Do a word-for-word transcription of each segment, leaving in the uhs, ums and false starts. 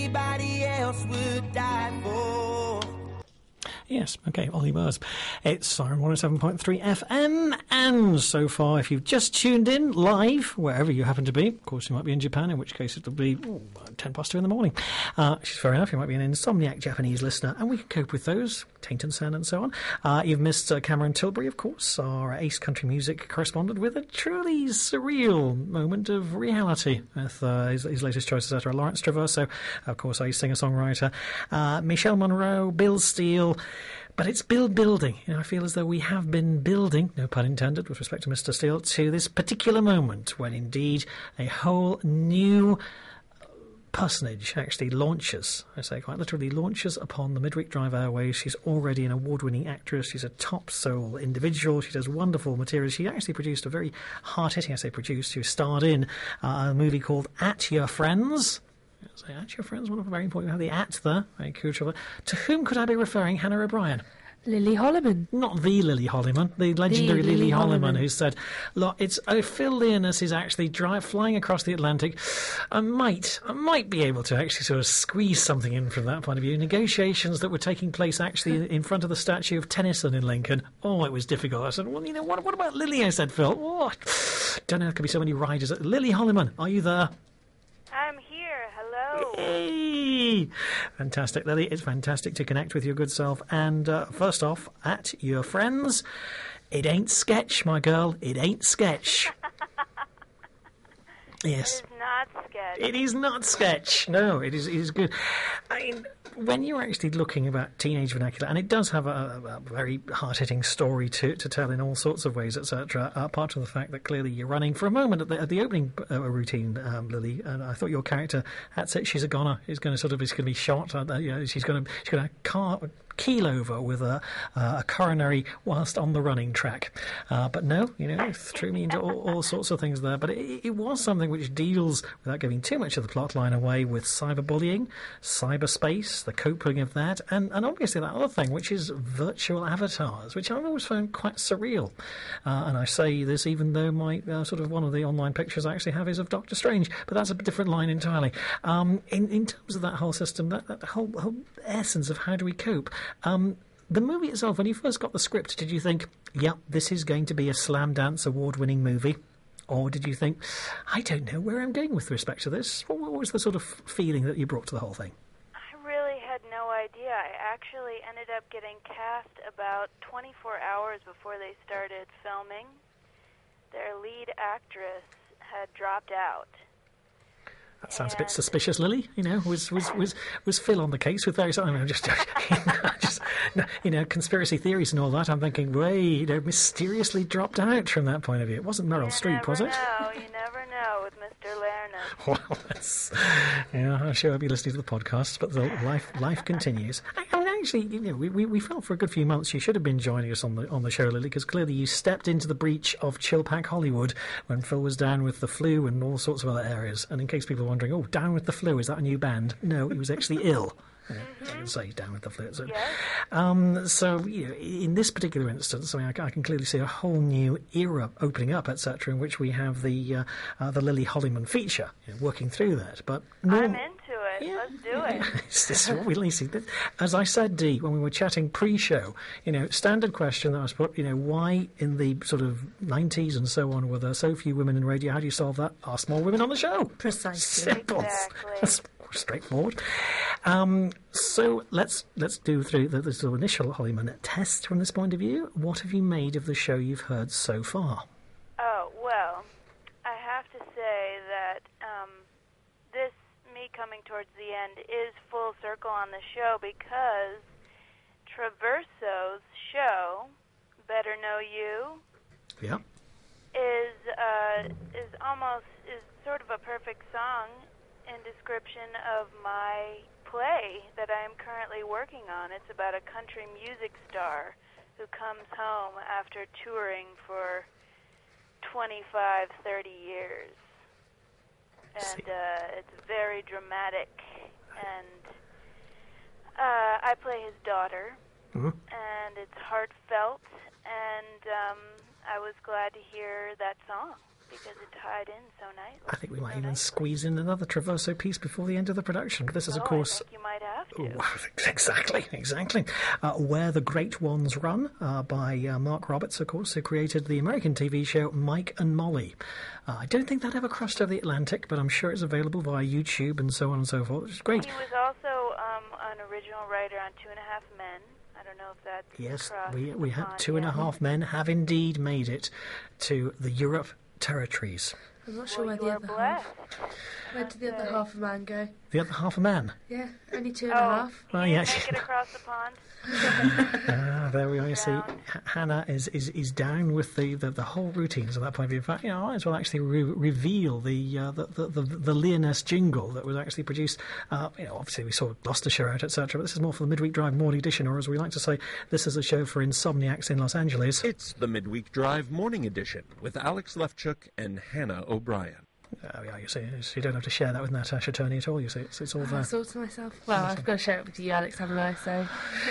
anybody else would die for. Yes, okay, Ollie Murs. It's Siren one oh seven point three F M, and so far, if you've just tuned in live, wherever you happen to be, of course you might be in Japan, in which case it'll be ooh, ten past two in the morning, uh, which is fair enough. You might be an insomniac Japanese listener, and we can cope with those, Taint and Sen and so on. Uh, you've missed uh, Cameron Tilbury, of course, our ace country music correspondent, with a truly surreal moment of reality with uh, his, his latest choice, et cetera. Lawrence Traverso, of course, our singer-songwriter, uh, Michelle Monroe, Bill Steele. But it's build building. You know, I feel as though we have been building, no pun intended, with respect to Mister Steele, to this particular moment when indeed a whole new personage actually launches, I say quite literally, launches upon the Midweek Drive airways. She's already an award-winning actress. She's a top soul individual. She does wonderful materials. She actually produced a very hard-hitting, I say produced, she starred in uh, a movie called At Your Friends. Say, at your friends, one of the very important, we have the at there, very crucial. To whom could I be referring, Hannah O'Brien? Lily Holliman. Not the Lily Holliman, the legendary the Lily, Lily Holliman, Holliman, who said, look, it's uh, Phil Leoness is actually dry, flying across the Atlantic. I might, I might be able to actually sort of squeeze something in from that point of view. Negotiations that were taking place actually in front of the statue of Tennyson in Lincoln. Oh, it was difficult. I said, well, you know, what, what about Lily? I said, Phil. Oh, don't know, there could be so many riders. Lily Holliman, are you there? I'm here. Hello. Hey! Fantastic, Lily. It's fantastic to connect with your good self. And uh, first off, at your friends, it ain't sketch, my girl. It ain't sketch. Yes. It is not sketch. It is not sketch. No, it is. It is good. I mean, when you're actually looking about teenage vernacular, and it does have a, a very hard-hitting story to, to tell in all sorts of ways, et cetera. Uh, apart from the fact that clearly you're running for a moment at the, at the opening uh, routine, um, Lily. And I thought your character, that's it. She's a goner. Is going to sort of is going to be shot. Uh, you know, she's going to she's going to car. keel over with a, uh, a coronary whilst on the running track. Uh, but no, you know, threw me into all, all sorts of things there. But it, it was something which deals, without giving too much of the plot line away, with cyberbullying, cyberspace, the coping of that, and, and obviously that other thing, which is virtual avatars, which I've always found quite surreal. Uh, and I say this even though my uh, sort of one of the online pictures I actually have is of Doctor Strange, but that's a different line entirely. Um, in, in terms of that whole system, that, that whole, whole essence of how do we cope, Um, the movie itself, when you first got the script, did you think, yeah, this is going to be a Slam Dance award-winning movie? Or did you think, I don't know where I'm going with respect to this? What, what was the sort of feeling that you brought to the whole thing? I really had no idea. I actually ended up getting cast about twenty-four hours before they started filming. Their lead actress had dropped out. That sounds a bit suspicious, Lily. You know, was was was, was Phil on the case with various? I mean, just, just you know, conspiracy theories and all that. I'm thinking, wait, you know, mysteriously dropped out from that point of view. It wasn't Meryl Streep, was it? No, you never know with Mister Lerner. Well, that's, yeah, I'm sure I'll be listening to the podcast, but the life life continues. I mean, actually, you know, we, we we felt for a good few months you should have been joining us on the on the show, Lily, because clearly you stepped into the breach of Chillpack Hollywood when Phil was down with the flu and all sorts of other areas. And in case people are wondering, oh, Down with the Flu, is that a new band? No, he was actually ill. Yeah, I can say Down with the Flu. So, yes. um, so you know, in this particular instance, I mean, I, I can clearly see a whole new era opening up, et cetera, in which we have the uh, uh, the Lily Holliman feature, you know, working through that. But no, I'm into it. yeah, Let's do yeah. it. This is what we see. As I said, Dee, when we were chatting pre-show, you know, standard question that was put, you know, why in the sort of nineties and so on were there so few women in radio? How do you solve that? Ask more women on the show. Precisely. Simple. Exactly. That's straightforward. Um, so let's let's do through the, the sort of initial Holliman test from this point of view. What have you made of the show you've heard so far? Oh, well, I have to say that um, this, me coming towards the end, is full circle on the show because Traverso's show, Better Know You, Yeah. is uh, is almost, is sort of a perfect song in description of my play that I am currently working on. It's about a country music star who comes home after touring for twenty-five, thirty years. And uh, it's very dramatic. And uh, I play his daughter. Mm-hmm. And it's heartfelt. And um, I was glad to hear that song. because it tied in so nicely. I think we might so even nicely. squeeze in another Traverso piece before the end of the production. This is, oh, of course... I think you might have to. Oh, exactly, exactly. Uh, Where the Great Ones Run uh, by uh, Mark Roberts, of course, who created the American T V show Mike and Molly. Uh, I don't think that ever crossed over the Atlantic, but I'm sure it's available via YouTube and so on and so forth. It's great. He was also um, an original writer on Two and a Half Men. I don't know if that's Yes, crossed we we have upon Two and a yet. Half Men have indeed made it to the Europe territories. I'm not sure Well, where you the are other blessed. half. Where did the other half of man go? The other half a man. Yeah, only two and a Oh, half. Oh, he yeah. didn't make it across the pond. Ah, there we are. You see, Down. H- Hannah is, is, is down with the, the, the whole routines at that point of view. In fact, you know, I might as well actually re- reveal the, uh, the, the, the the Leoness jingle that was actually produced. Uh, you know, obviously we saw Gloucestershire out, et cetera. But this is more for the Midweek Drive Morning Edition, or as we like to say, this is a show for insomniacs in Los Angeles. It's the Midweek Drive Morning Edition with Alex Lefchuk and Hannah O'Brien. Oh, yeah, you see, so you don't have to share that with Natasha Turney at all. You see, it's, it's all I there. thought to myself, well, I've got to share it with you, Alex, haven't I? So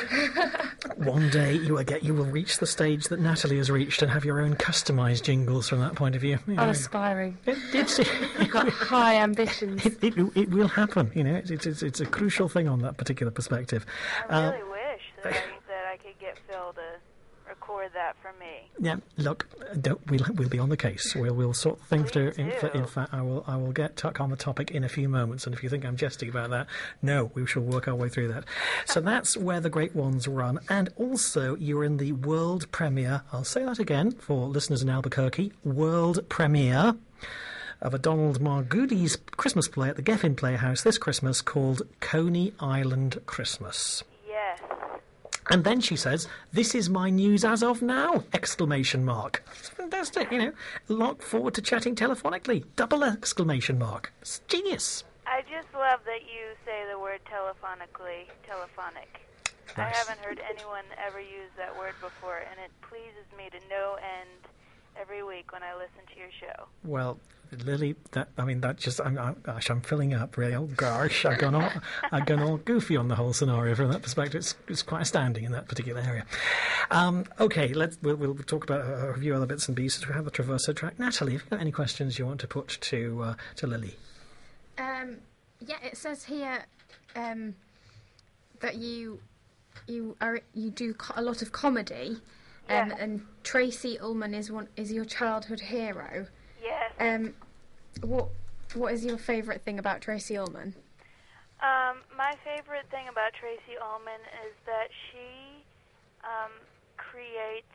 One day you will get, you will reach the stage that Natalie has reached and have your own customised jingles from that point of view. You know, I'm aspiring. it, it's, I've got high ambitions. it, it, it will happen. You know, it's, it's, it's, it's a crucial thing on that particular perspective. I Uh, really wish that I, that I could get Phil to record that for me. Yeah, look, don't, we'll we'll be on the case. We'll we'll sort things through. Please In, fa- in do. fact, I will I will get Tuck on the topic in a few moments. And if you think I'm jesting about that, no, we shall work our way through that. So that's Where the Great Ones Run, and also you're in the world premiere. I'll say that again for listeners in Albuquerque. World premiere of a Donald Margulies Christmas play at the Geffen Playhouse this Christmas called Coney Island Christmas. Yes. And then she says, "This is my news as of now!" Exclamation mark. It's fantastic, you know. Look forward to chatting telephonically. Double exclamation mark. It's genius. I just love that you say the word telephonically, telephonic. I Nice. haven't heard anyone ever use that word before, and it pleases me to no end every week when I listen to your show. Well, Lily, that I mean, that just, I'm, I'm, gosh, I'm filling up, really. Oh, gosh, I've gone all, I've gone all goofy on the whole scenario from that perspective. It's, it's quite astounding in that particular area. Um, okay, let's, we'll, we'll talk about a, a few other bits and pieces. We have the Traverso track. Natalie, have you got any questions you want to put to uh, to Lily? Um, yeah, it says here um, that you you are you do co- a lot of comedy, um, Yeah. and Tracy Ullman is one is your childhood hero. Yes. Um, what what is your favourite thing about Tracy Ullman? Um, my favorite thing about Tracy Ullman is that she um, creates.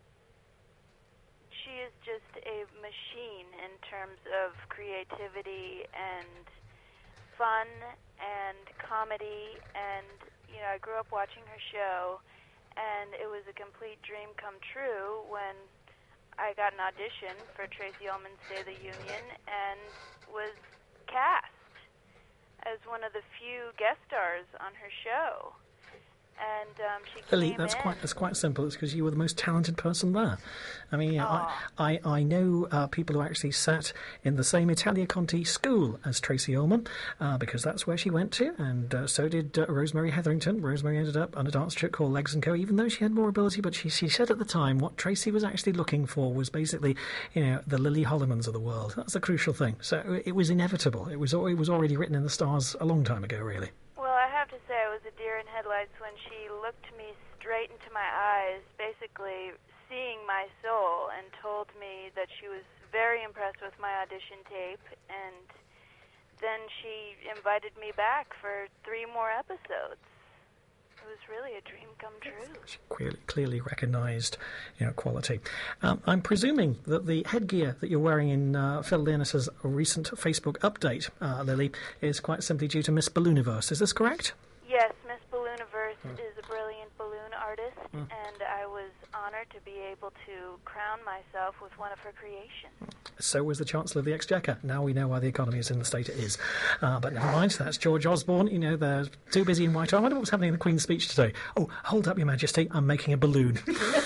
She is just a machine in terms of creativity and fun and comedy. And you know, I grew up watching her show, and it was a complete dream come true when I got an audition for Tracy Ullman's State of the Union and was cast as one of the few guest stars on her show. And um, she Lily, came that's in. quite that's quite simple. It's because you were the most talented person there. I mean, I, Aw. I I know uh, people who actually sat in the same Italia Conti school as Tracy Ullman, uh, because that's where she went to, and uh, so did uh, Rosemary Hetherington. Rosemary ended up on a dance troupe called Legs and Co. Even though she had more ability, but she she said at the time what Tracy was actually looking for was basically, you know, the Lily Hollimans of the world. That's the crucial thing. So it was inevitable. It was al- it was already written in the stars a long time ago, really. Well, I have to say I was a deer in headlights when she looked me straight into my eyes, basically seeing my soul, and told me that she was very impressed with my audition tape, and then she invited me back for three more episodes. It was really a dream come true. She clearly, clearly recognised, you know, quality. Um, I'm presuming that the headgear that you're wearing in uh, Phil Leonard's recent Facebook update, uh, Lily, is quite simply due to Miss Ballooniverse. Is this correct? Yes, Miss Ballooniverse is a brilliant balloon artist, and I was honored to be able to crown myself with one of her creations. So was the Chancellor of the Exchequer. Now we know why the economy is in the state it is. Uh, but never mind, that's George Osborne. You know, they're too busy in Whitehall. I wonder what's happening in the Queen's speech today. Oh, hold up, Your Majesty, I'm making a balloon.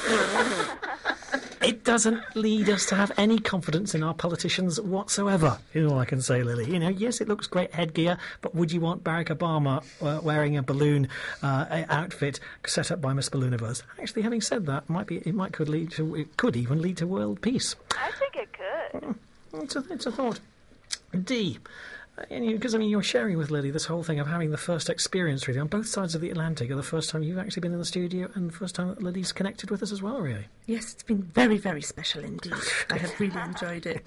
It doesn't lead us to have any confidence in our politicians whatsoever, is all I can say, Lily. You know, yes, it looks great headgear, but would you want Barack Obama uh, wearing a balloon uh, outfit set up by Miss Ballooniverse? Actually, having said that, might be it might could lead to it could even lead to world peace. I think it could. It's a, it's a thought. D. Because, I mean, you're sharing with Lily this whole thing of having the first experience, really, on both sides of the Atlantic, or the first time you've actually been in the studio and the first time that Lily's connected with us as well, really. Yes, it's been very, very special indeed. I have really enjoyed it.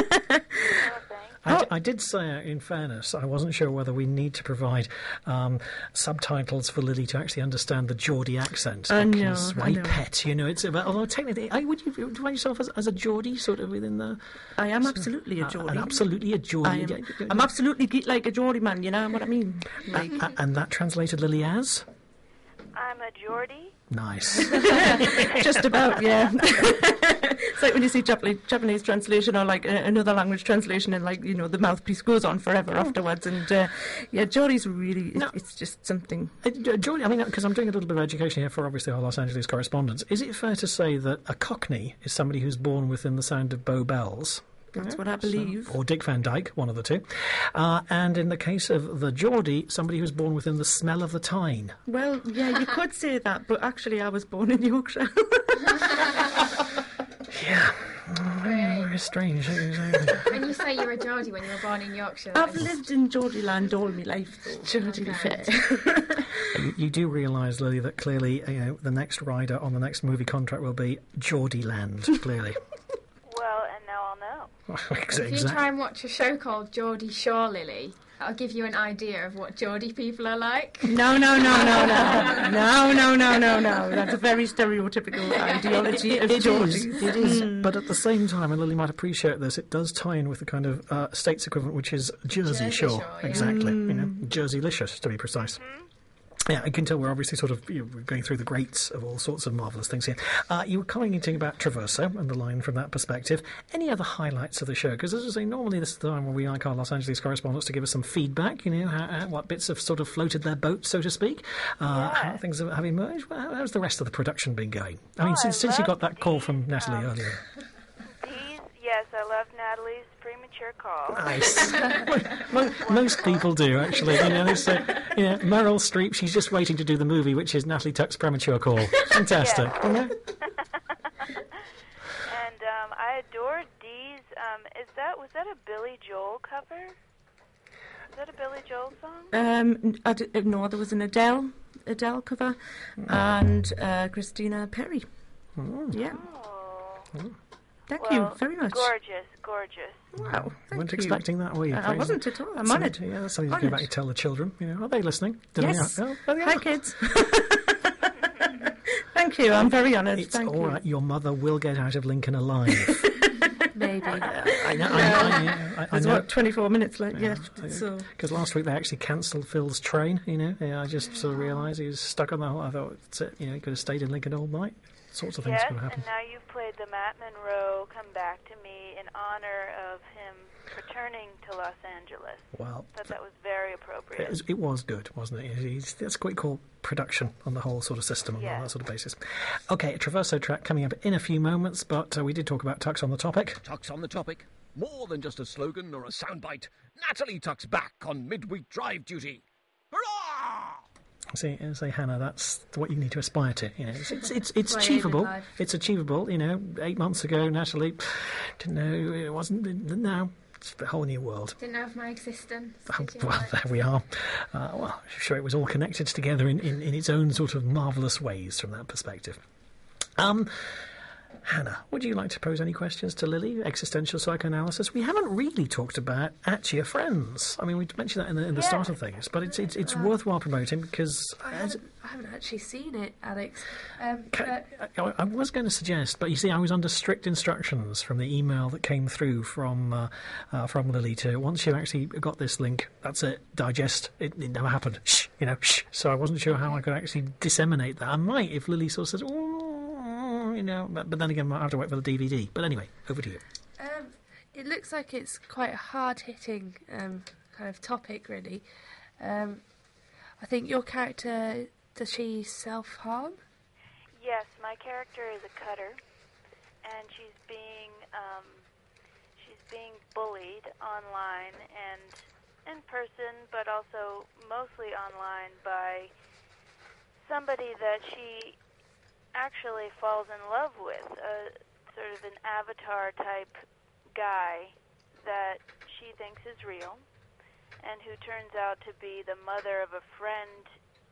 I, d- I did say, uh, in fairness, I wasn't sure whether we need to provide um, subtitles for Lily to actually understand the Geordie accent. I know, Because I my know. pet, you know, it's about. Although technically, I, would you define yourself as, as a Geordie, sort of within the? I am absolutely a Uh, Geordie. and absolutely a Geordie. I am, I'm absolutely ge- like a Geordie man, you know what I mean? Like, Uh, and that translated Lily as? I'm a Geordie. Nice. just about, yeah. It's like when you see Japanese, Japanese translation or like uh, another language translation and like, you know, the mouthpiece goes on forever afterwards. And uh, yeah, Geordie's really, No. it's just something. Uh, Geordie, I mean, because I'm doing a little bit of education here for obviously our Los Angeles correspondents. Is it fair to say that a Cockney is somebody who's born within the sound of Bow Bells? That's what I believe. Or Dick Van Dyke, one of the two. Uh, and in the case of the Geordie, somebody who's born within the smell of the Tyne. Well, yeah, you could say that, but actually I was born in Yorkshire. Yeah. Oh, very strange. When you say you're a Geordie when you were born in Yorkshire, I've that's- lived in Geordie land all my life, though, to be fair. you, you do realise, Lily, that clearly you know, the next rider on the next movie contract will be Geordie Land, clearly. Well, and now I'll know. Exactly. If you try and watch a show called Geordie Shore, Lily, that'll give you an idea of what Geordie people are like. No, no, no, no, no. No, no, no, no, no. That's a very stereotypical ideology of It is, Geordies. it is. But at the same time, and Lily might appreciate this, it does tie in with the kind of uh, states equivalent, which is Jersey, Jersey Shore. Shore, yeah. Exactly. You know, Jersey-licious, to be precise. Yeah, I can tell we're obviously sort of you know, we're going through the greats of all sorts of marvellous things here. Uh, you were commenting about Traverso and the line from that perspective. Any other highlights of the show? Because as I say, normally this is the time where we like our Los Angeles correspondents to give us some feedback, you know, how, how, what bits have sort of floated their boat, so to speak, uh, Yeah. how things have, have emerged. Well, how, how's the rest of the production been going? I mean, Oh, since, I since you got love that call the, from Natalie um, earlier. These, yes, I love Natalie's premature call. Nice. Mo- Most people do, actually. You know, they say, you know, Meryl Streep, she's just waiting to do the movie, which is Natalie Tuck's premature call. Fantastic. Yes. You know? And um, I adore Dee's. Um, is that was that a Billy Joel cover? Is that a Billy Joel song? Um, I d- no, there was an Adele, Adele cover, and uh, Christina Perry. Yeah, Oh, thank well, you very much. gorgeous, gorgeous. Wow, thank weren't you. expecting that, were you? I- I Fraser? wasn't at all. I'm Something- honoured. Yeah, that's something to go back Honoured. and tell the children. You know, are they listening? Did Yes. They, oh, there they Hi, are. kids. Thank you. I'm very honoured. It's Thank all you. right. Your mother will get out of Lincoln alive. Maybe. I know. I, I, I, I There's know. what, twenty-four minutes left. Yeah. So Because last week they actually cancelled Phil's train, you know. Yeah, I just sort of realised he was stuck on the whole. I thought, that's it, you know, he could have stayed in Lincoln all night. Sorts of things Yes, could have happened. and now you've played the Matt Monroe Come Back to Me in honor of him returning to Los Angeles. Well, I thought that was very appropriate. it was, it was good, wasn't it? He's, that's what we call production on the whole sort of system, on Yeah. that sort of basis. Okay, a Traverso track coming up in a few moments, but uh, we did talk about Tux on the topic. Tux on the topic. More than just a slogan or a soundbite. Natalie Tux back on midweek drive duty. Hurrah! See, uh, say Hannah, that's what you need to aspire to. You know, it's it's it's, it's My aim in achievable. life. It's achievable. You know, eight months ago, Natalie didn't know it wasn't. Now it's a whole new world. Didn't know of my existence. Oh, Did you? well, there we are. Uh, well, I'm sure it was all connected together in, in, in its own sort of marvellous ways from that perspective. Um, Hannah, would you like to pose any questions to Lily? Existential psychoanalysis. We haven't really talked about At Your Friends. I mean, we mentioned that in the, in the start of things, but it's it's, it's worthwhile promoting because. I As, haven't, I haven't actually seen it, Alex. Um, Ca- but I, I was going to suggest, but you see, I was under strict instructions from the email that came through from uh, uh, from Lily to once you actually got this link, that's it, digest. It, it never happened. Shh, you know. Shh. So I wasn't sure how I could actually disseminate that. I might if Lily sort of says, oh, you know, but, but then again, I have to wait for the D V D. But anyway, over to you. um, it looks like it's quite a hard-hitting um, kind of topic, really. Um, I think your character, does she self-harm? Yes, my character is a cutter, and she's being um, she's being bullied online and in person, but also mostly online by somebody that she actually falls in love with, a sort of an avatar type guy, that she thinks is real, and who turns out to be the mother of a friend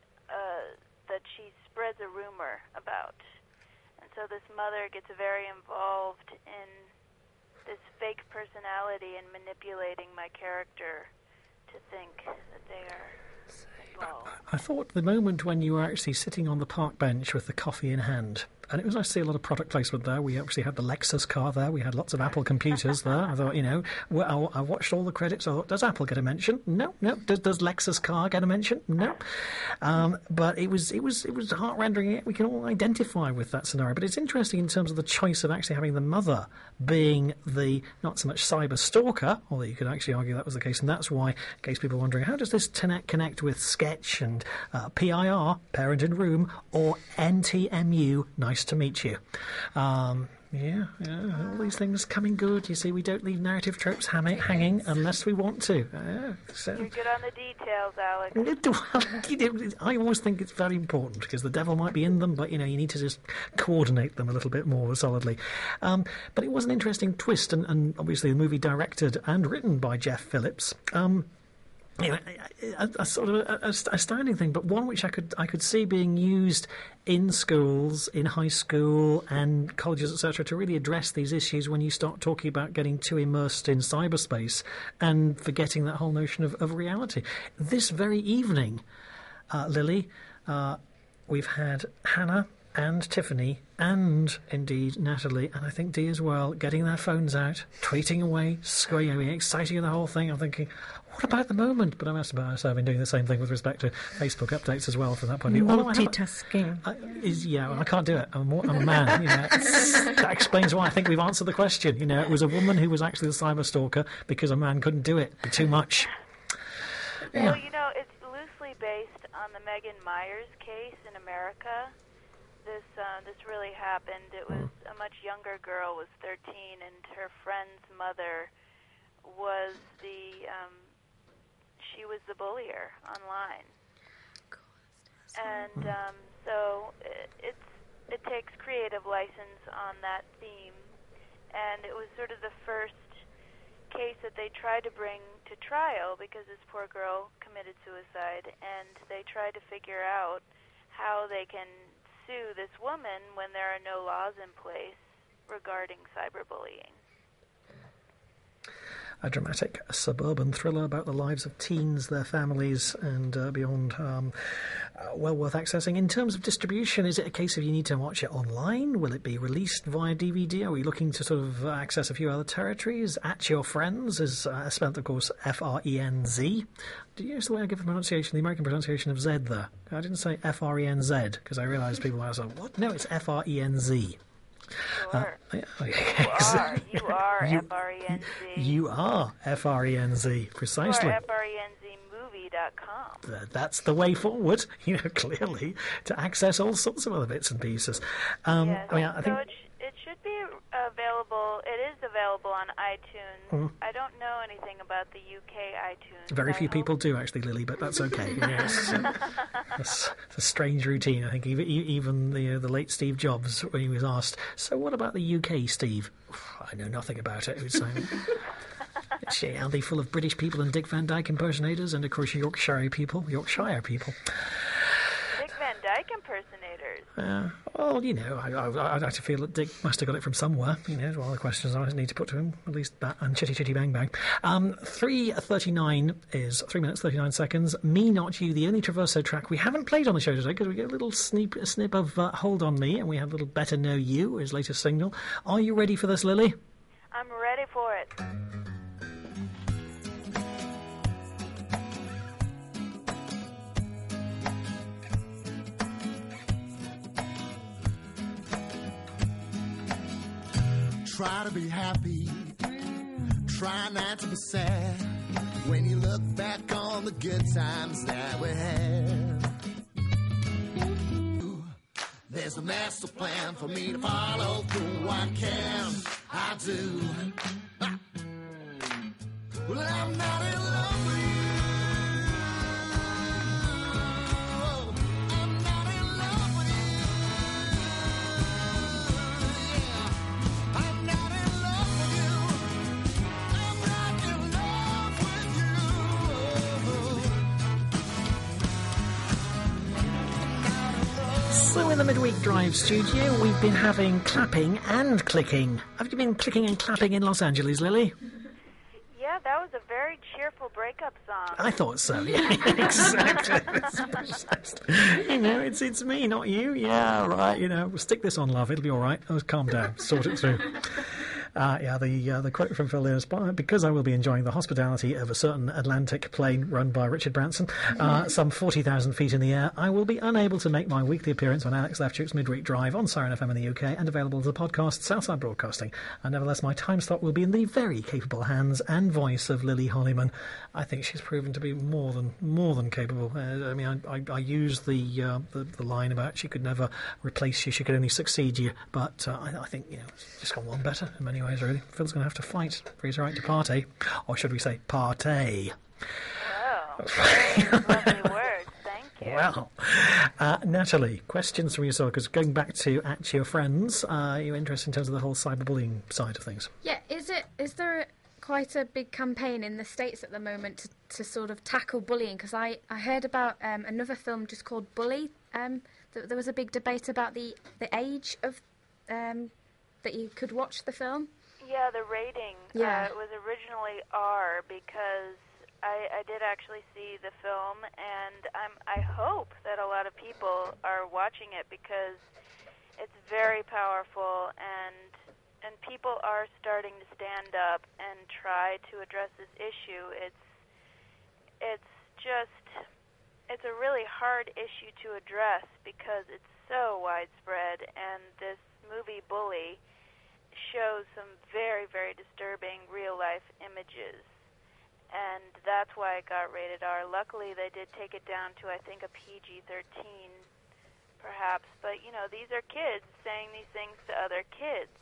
uh, that she spreads a rumor about. And so this mother gets very involved in this fake personality and manipulating my character to think that they are involved. I thought the moment when you were actually sitting on the park bench with the coffee in hand, and it was nice to see a lot of product placement there. We actually had the Lexus car there. We had lots of Apple computers there. I thought, you know, well, I watched all the credits. I thought, does Apple get a mention? No, no. Does, does Lexus car get a mention? No. Um, but it was, it was, it was heart-rending. We can all identify with that scenario. But it's interesting in terms of the choice of actually having the mother being the not so much cyber stalker, although you could actually argue that was the case, and that's why, in case people are wondering, how does this connect connect with Sketch and uh, P I R, Parent in Room, or N T M U, Nice to meet you. Um, yeah, yeah, all these things coming good. You see, we don't leave narrative tropes hang- hanging unless we want to. Uh, so. You're good on the details, Alex. Well, you know, I always think it's very important because the devil might be in them, but you know, you need to just coordinate them a little bit more solidly. Um, but it was an interesting twist, and, and obviously the movie directed and written by Jeff Phillips. Um, You know, a, a sort of a, a astounding thing, but one which I could I could see being used in schools, in high school and colleges, et cetera, to really address these issues when you start talking about getting too immersed in cyberspace and forgetting that whole notion of, of reality. This very evening, uh, Lily, uh, we've had Hannah and Tiffany and indeed Natalie, and I think Dee as well, getting their phones out, tweeting away, screaming, exciting the whole thing. I'm thinking, what about the moment? But I must say I've been doing the same thing with respect to Facebook updates as well from that point of view. Multitasking. I, is, yeah, well, I can't do it. I'm, more, I'm a man. You know, that explains why I think we've answered the question. You know, it was a woman who was actually the cyber stalker because a man couldn't do it. Too much. Yeah. Well, you know, it's loosely based on the Megan Myers case in America. This uh, this really happened. It was a much younger girl, was thirteen, and her friend's mother was the um, she was the bullier online. And um, so it, it's it takes creative license on that theme, and it was sort of the first case that they tried to bring to trial because this poor girl committed suicide, and they tried to figure out how they can sue this woman when there are no laws in place regarding cyberbullying. A dramatic suburban thriller about the lives of teens, their families, and uh, beyond. Um, uh, well worth accessing. In terms of distribution, is it a case of you need to watch it online? Will it be released via D V D? Are we looking to sort of access a few other territories? At Your Friends is uh, spelled, of course, F R E N Z. Do you use the way I give the pronunciation, the American pronunciation of Z there? I didn't say F R E N Z, because I realised people were like, what? No, it's F R E N Z. Sure. Uh, yeah, you are. You are you, F R E N Z. You are F R E N Z, precisely. You are F R E N Z movie dot com. That's the way forward, you know, clearly, to access all sorts of other bits and pieces. Um, yes. I mean, I so think... it, sh- it should be available, it is available on iTunes. Mm. I don't know anything about the U K iTunes. Very I few hope. people do, actually, Lily, but that's okay. Yes. It's, it's a strange routine, I think. Even, even the, uh, the late Steve Jobs, when he was asked, so what about the U K, Steve? I know nothing about it, he would say. Are they full of British people and Dick Van Dyke impersonators and, of course, Yorkshire people? Yorkshire people. Dick Van Dyke impersonators. Uh, well, you know, I, I, I'd like to feel that Dick must have got it from somewhere. You know, one of the questions I need to put to him, at least that, and chitty chitty bang bang. Um, three thirty-nine is three minutes thirty-nine seconds. Me Not You, the only Traverso track we haven't played on the show today because we get a little snip, a snip of uh, Hold On Me, and we have a little Better Know You, his latest single. Are you ready for this, Lily? I'm ready for it. Try to be happy, try not to be sad when you look back on the good times that we had. There's a master plan for me to follow through. What can I do? Well, I'm not in love with you. I'm not So in the Midweek Drive studio, we've been having clapping and clicking. Have you been clicking and clapping in Los Angeles, Lily? Yeah, that was a very cheerful breakup song. I thought so, yeah, exactly. You know, it's it's me, not you. Yeah, right, you know, stick this on, love, it'll be all right. Oh, calm down, sort it through. Uh, yeah, the uh, the quote from Phil is, because I will be enjoying the hospitality of a certain Atlantic plane run by Richard Branson, uh, some forty thousand feet in the air, I will be unable to make my weekly appearance on Alex Lefchuk's Midweek Drive on Siren F M in the U K and available as a podcast, Southside Broadcasting. And nevertheless, my time slot will be in the very capable hands and voice of Lily Hollyman. I think she's proven to be more than more than capable. Uh, I mean, I, I, I used the, uh, the the line about she could never replace you, she could only succeed you, but uh, I, I think, you know, it's just gone one better in many ways, really. Phil's going to have to fight for his right to party. Or should we say partay? Wow. Very lovely words. Thank you. Well, uh, Natalie, questions from yourself, because going back to At Your Friends, uh, are you interested in terms of the whole cyberbullying side of things? Yeah, is it is there quite a big campaign in the States at the moment to, to sort of tackle bullying? Because I, I heard about um, another film just called Bully. Um, th- there was a big debate about the, the age of um, that you could watch the film. Yeah, the rating Yeah. uh, was originally R because I, I did actually see the film, and I'm, I hope that a lot of people are watching it because it's very powerful, and and people are starting to stand up and try to address this issue. It's it's just it's a really hard issue to address because it's so widespread, and this movie Bully shows some very, very disturbing real-life images, and that's why it got rated R. Luckily, they did take it down to, I think, a P G thirteen, perhaps, but, you know, these are kids saying these things to other kids,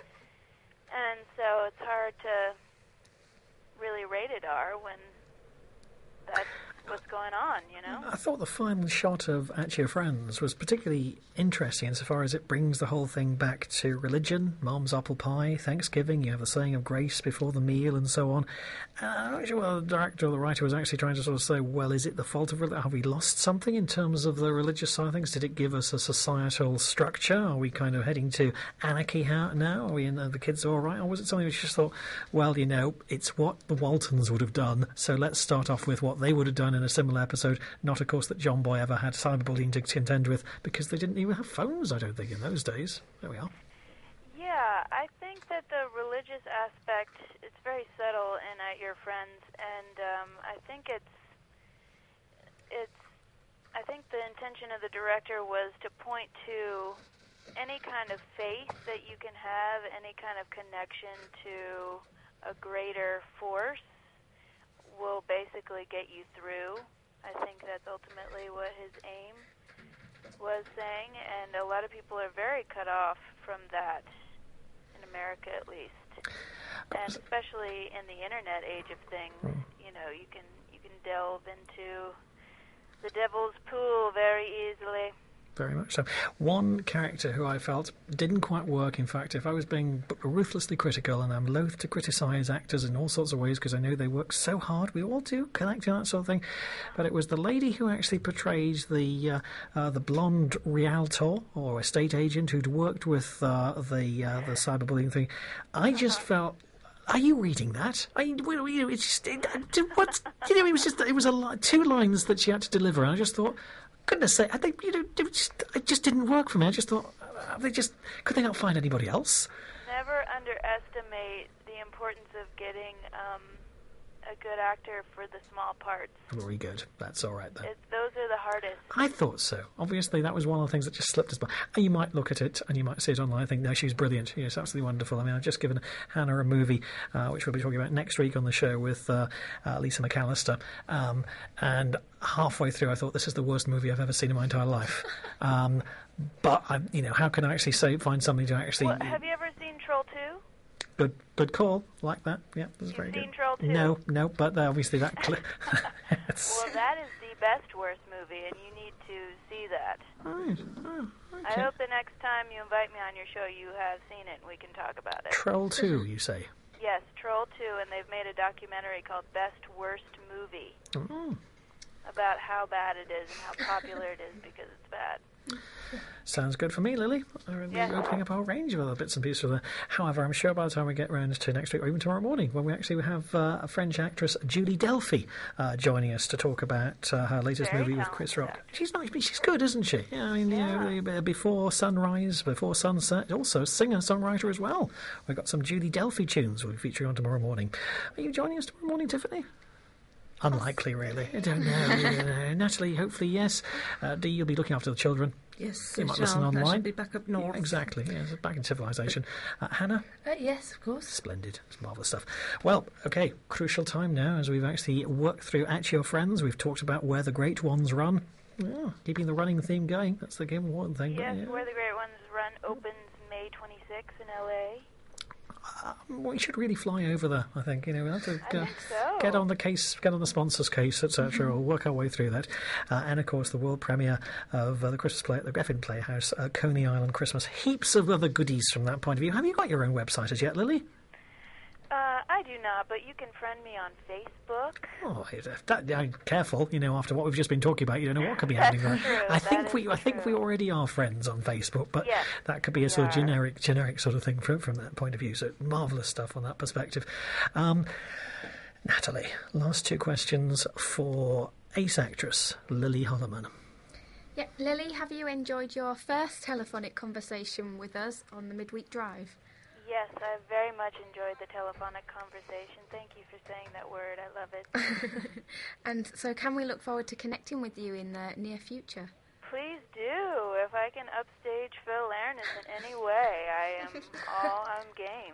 and so it's hard to really rate it R when that's what's going on, you know? I thought the final shot of At Your Friends was particularly interesting insofar as it brings the whole thing back to religion, Mom's apple pie, Thanksgiving, you have the saying of grace before the meal and so on. Uh, I'm not sure whether the director or the writer was actually trying to sort of say, well, is it the fault of religion? Have we lost something in terms of the religious side of things? Did it give us a societal structure? Are we kind of heading to anarchy now? Are we in uh, the kids all right? Or was it something which just thought, well, you know, it's what the Waltons would have done, so let's start off with what they would have done in a similar episode, not, of course, that John Boy ever had cyberbullying to contend with, because they didn't even have phones, I don't think, in those days. There we are. Yeah, I think that the religious aspect, it's very subtle in At Your Friends, and um, I think it's, it's, I think the intention of the director was to point to any kind of faith that you can have, any kind of connection to a greater force will basically get you through. I think that's ultimately what his aim was saying, and a lot of people are very cut off from that, in America at least. And especially in the internet age of things, you know, you can you can delve into the devil's pool very easily. Very much so. One character who I felt didn't quite work, in fact, if I was being ruthlessly critical, and I'm loath to criticise actors in all sorts of ways because I know they work so hard, we all do, connecting that sort of thing, but it was the lady who actually portrayed the uh, uh, the blonde realtor or estate agent who'd worked with uh, the uh, the cyberbullying thing. I just felt... Are you reading that? I mean, well, you know, it's just... It, what? You know, it was just... It was a li- two lines that she had to deliver, and I just thought... Goodness sake, I think, you know, it just, it just didn't work for me. I just thought, uh, they just, could they not find anybody else? Never underestimate the importance of getting um, a good actor for the small parts. Very good. That's all right, then. It's, those are the hardest. I thought so. Obviously, that was one of the things that just slipped us by. And you might look at it and you might see it online and think, no, she was brilliant. Yes, absolutely wonderful. I mean, I've just given Hannah a movie, uh, which we'll be talking about next week on the show with uh, uh, Lisa McAllister. Um, and halfway through, I thought, this is the worst movie I've ever seen in my entire life. Um, but, I, you know, how can I actually say find somebody to actually... Well, have you ever seen Troll two? Good, good call. Like that. Yeah, that's You've very seen good. Troll two? No, no, but uh, obviously that clip. Well, that is the best worst movie, and you need to see that. Right. Oh, okay. I hope the next time you invite me on your show, you have seen it and we can talk about it. Troll two, you say? Yes, Troll two, and they've made a documentary called Best Worst Movie Oh. about how bad it is and how popular it is because it's bad. Sounds good for me, Lily. We're Yeah. opening up a whole range of other bits and pieces there. However, I'm sure by the time we get round to next week, or even tomorrow morning, when we actually have uh, a French actress, Julie Delphi, uh, joining us to talk about uh, her latest Very movie with Chris talented Rock. She's not, she's good, isn't she? Yeah, I mean, Yeah. you know, Before Sunrise, Before Sunset, also a singer-songwriter as well. We've got some Julie Delphi tunes we'll be featuring on tomorrow morning. Are you joining us tomorrow morning, Tiffany? Unlikely, really. I don't know. uh, Natalie, hopefully, yes. Uh, Dee, you'll be looking after the children. Yes, You I might shall. listen I online. should be back up north. Yeah, exactly, yes, back in civilization. Uh, Hannah? Uh, yes, of course. Splendid. It's marvellous stuff. Well, okay, crucial time now as we've actually worked through At Your Friends. We've talked about where the great ones run. Yeah, keeping the running theme going. That's the game one thing. but Yes, yeah. Where the Great Ones Run opens May twenty-sixth in L A. We should really fly over there, I think. You know, we have to I uh, think so. get on the case, get on the sponsor's case, et cetera. We'll work our way through that. Uh, and, of course, the world premiere of uh, the Christmas play at the Griffin Playhouse, uh, Coney Island Christmas. Heaps of other goodies from that point of view. Have you got your own website as yet, Lily? Uh, I do not, but you can friend me on Facebook. Oh, that, that, careful! You know, after what we've just been talking about, you don't know what could be That's happening there. true, I that think is we, I think we true. already are friends on Facebook, but Yes, that could be a we sort of are. generic, generic sort of thing from from that point of view. So marvelous stuff on that perspective. Um, Natalie, last two questions for ace actress Lily Holloman. Yeah, Lily, have you enjoyed your first telephonic conversation with us on the Midweek Drive? Yes, I very much enjoyed the telephonic conversation. Thank you for saying that word. I love it. And so can we look forward to connecting with you in the near future? Please do. If I can upstage Phil Larness in any way, I am all I'm game.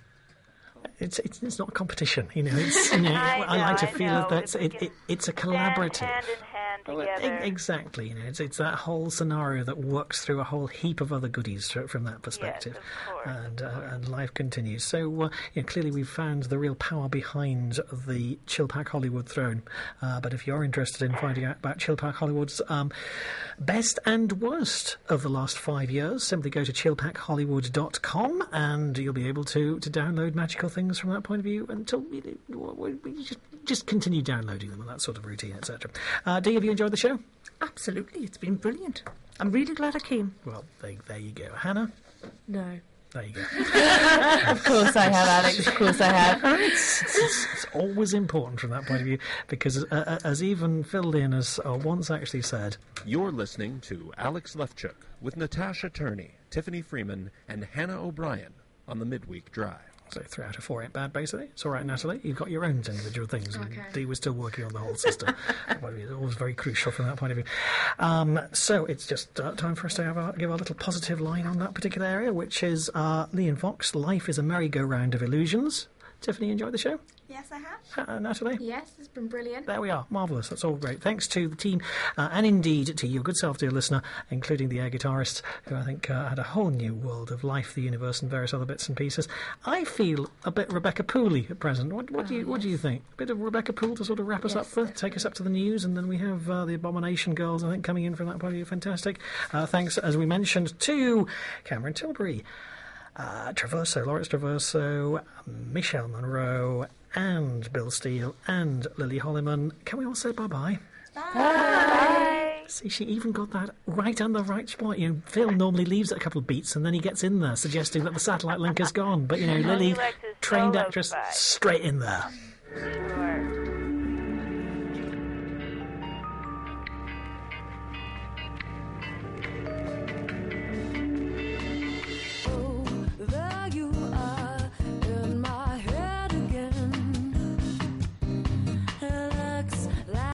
It's, it's it's not a competition, you know. It's, you know I I like to know, I feel know. that it's If we it, can it, it's a Stand collaborative. hand in hand Well, together. e- exactly, you know, it's it's that whole scenario that works through a whole heap of other goodies fr- from that perspective, of course, and uh, and life continues. So, uh, you know, clearly we've found the real power behind the Chilpack Hollywood throne. Uh, but if you're interested in finding out about Chilpack Hollywood's um, best and worst of the last five years, simply go to chilpack hollywood dot com and you'll be able to to download magical things from that point of view. Until you know, we- we just just continue downloading them and that sort of routine, et cetera. Uh, Dee, have you enjoyed the show? Absolutely, it's been brilliant. I'm really glad I came. Well, there, there you go. Hannah? No. There you go. Of course I have, Alex. Of course I have. it's, it's, it's always important from that point of view because, uh, as even Phil Lynn has uh, once actually said, You're listening to Alex Lefchuk with Natasha Turney, Tiffany Freeman, and Hannah O'Brien on the Midweek Drive. so three out of four ain't bad, basically. It's all right, Natalie. You've got your own individual things. Okay. And Dee was still working on the whole system. It's always very crucial from that point of view. Um, so it's just uh, time for us to have a, give a little positive line on that particular area, which is uh, Lee and Fox, Life is a Merry-Go-Round of Illusions. Tiffany, enjoyed the show? Yes, I have. Uh, Natalie? Yes, it's been brilliant. There we are. Marvellous. That's all great. Thanks to the team uh, and indeed to your good self, dear listener, including the air guitarists, who I think uh, had a whole new world of life, the universe, and various other bits and pieces. I feel a bit Rebecca Pooley at present. What, what, Oh, do, you, what do you think? A bit of Rebecca Poole to sort of wrap us Yes, up with, take us up to the news, and then we have uh, the Abomination Girls, I think, coming in from that point of view. Fantastic. Uh, thanks, as we mentioned, to Cameron Tilbury, uh, Traverso, Lawrence Traverso, Michelle Monroe, and Bill Steele, and Lily Holliman. Can we all say bye-bye? Bye. See, she even got that right on the right spot. You know, Phil normally leaves it a couple of beats and then he gets in there, suggesting that the satellite link is gone. But, you know, Oh, Lily, he likes his trained solo actress, spot. straight in there.